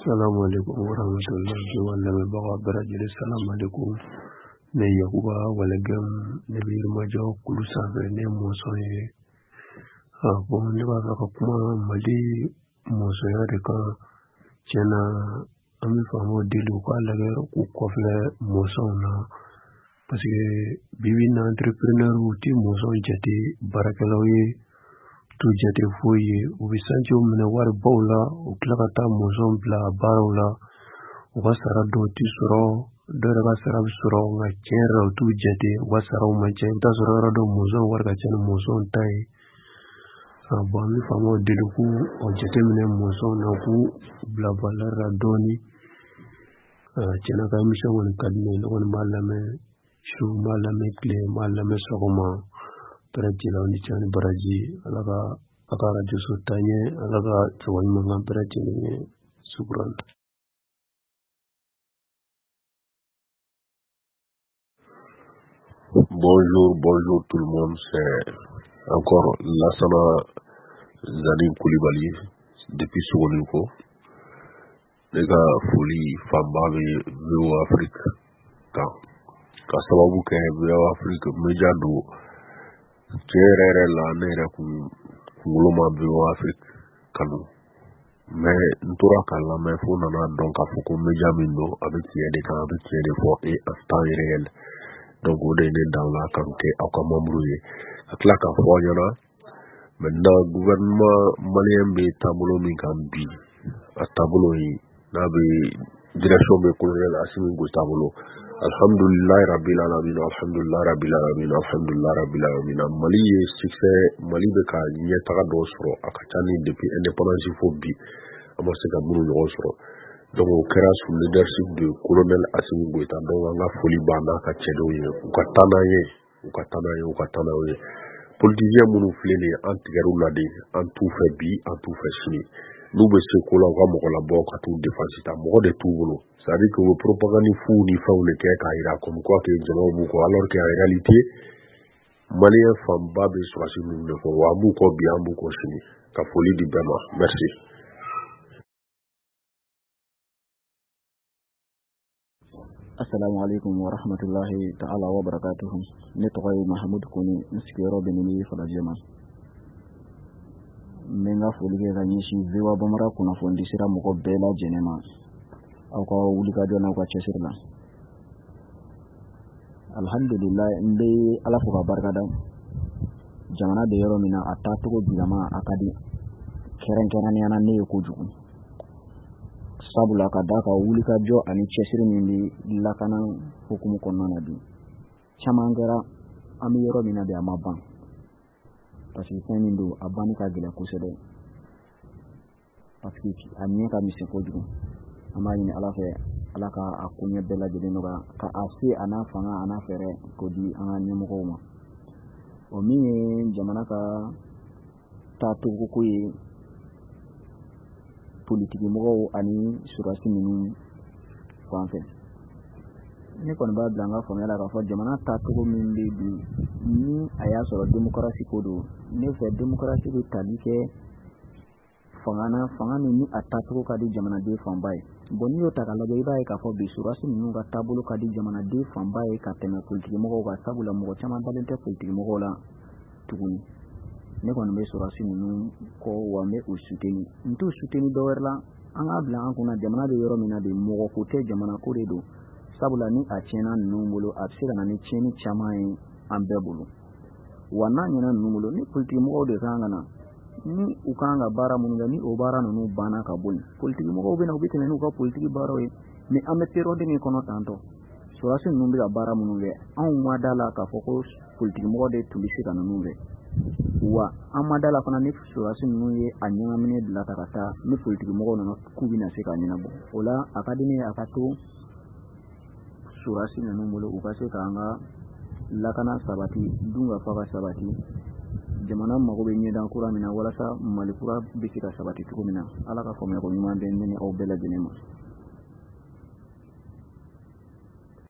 Assalamu alaikum warahmatullahi wabarakatuh. Assalamu alaikum. Ne Yakuba walagam ne birmajo kulusa ne mosoye. Bon ne ba ka kuma mali mosoya de ka cena ami famo dilu ko laga ku kofle mosona parce que bibi na entrepreneur uti moson jati barakalawi tu jati foye u bisanjo mena war bawla u klaka moson bla barawla u basara do ti suro do daga sara suro nga kera tu jati wasara u manche ta suro do moson war ka cena moson tai bon mi famo dilu ku o jati mena moson na ku bla balara doni cena ka mi shawon kadne won malame shu malame kle malame sogoma Perajila ni chani baraji alaga akara jusu tanye alaga chawani mangam perajila ni sukran. Bonjour tout le monde, c'est encore Lassana Zanim Koulibaly depuis Sougoninko. Les gars, folie, Fambami, Véo Afrique. Ka sababu ke Véo Afrique, Mejado, Kéré la nere kuluma Véo Afrique kanu. Mais ntora kala mais faut nana donc à foko Mejamindo avec des cas avec des fois et en temps réel. Donc on est dans la kanke akama mbrouye. Akla ka foyana. Maintenant gouvernement malien be tabulo min kan bi. A tabulo yi na be direction be colonel Assimi Gotabulo. Alhamdulillah rabbil alamin, alhamdulillah rabbil alamin, alhamdulillah rabbil alamin. Mali succès Mali be ka nyeta do soro akatani depuis indépendance fo bi amase ka munu do soro. Donc au kera sous leadership de colonel Assimi Goita donc anga foli banda ka chedo ye ukatana ye politicien munu flene antigaru lade en tout fait bi en tout fait chini nous be se ko la wa mo la bo ka tout défense ta mo de tout bolo ça dit que le propagande fou ni fa le ke ka ira comme quoi que jama bu ko alors que en réalité malien femme babe sur la chini ne ko wa bu ko bi ambu ko chini ka foli di bema merci. Assalamu alaikum wa rahmatullahi ta'ala wa barakatuhu. Netoy Mahmoud Kuni nsikero benini fala jema. Menga fulige ganyishi viwa bomara kuna fondisira moko bela jenema. Au kwa ulika jona kwa chesirla. Alhamdulillah mbe ala fuka barkada. Jamana de yoro mina atatuko bilama akadi. Keren yana ne yokujuku. Sabula kadaka ulika jo ani chesiri mindi lakana hukumu konnana bi chamangera ami yoro mina de amaban parce que fenindo abani ka gila kusede parce que anye ka mise koju amani ala ka akunye bela de noga ka asi ana fanga ana fere kodi anya mukoma o mi jamana ka tatu kuyi politique mo ani surasi minu kwanfe ne kon ba blanga fo mela ka fo jamana ta to min bi ni aya soro démocratie kodo ne fe démocratie bi talike fanga ni atatu ka di jamana de fambaye bonni yo takala be bae ka fo bi surasi minu ka tabulu ka di jamana de fambaye ka teme politique mo ka sabula mo chama dalente politique mo la tuguni ne kon be surasi minu ko wa me usuteni ntu suteni dowerla anga bla an kuna jamana de yoro mina de mo ko te jamana ko redo sabula ni a chena numulo a tsira na ni cheni chamai ambebulu wana nyina numulo ni politique mo de kangana ni ukanga bara munga ni obara no bana ka bol politique mo be na ubite ni ko politique baro ni ametero de ni kono tanto surasi numbi ga bara munule an wadala ka foko politique mo de tulisika no numbe wa amadala fana ni surasi nuye anyanga mine dilata kata ni politique mo no kubina seka nyina bo ola akadini akato surasi nanu mulo ukase kanga lakana sabati dunga faka sabati jamana mago be nyeda kura mina wala sa malikura bisika sabati tukumina ala ka fome ko nyuma be ni o bela benema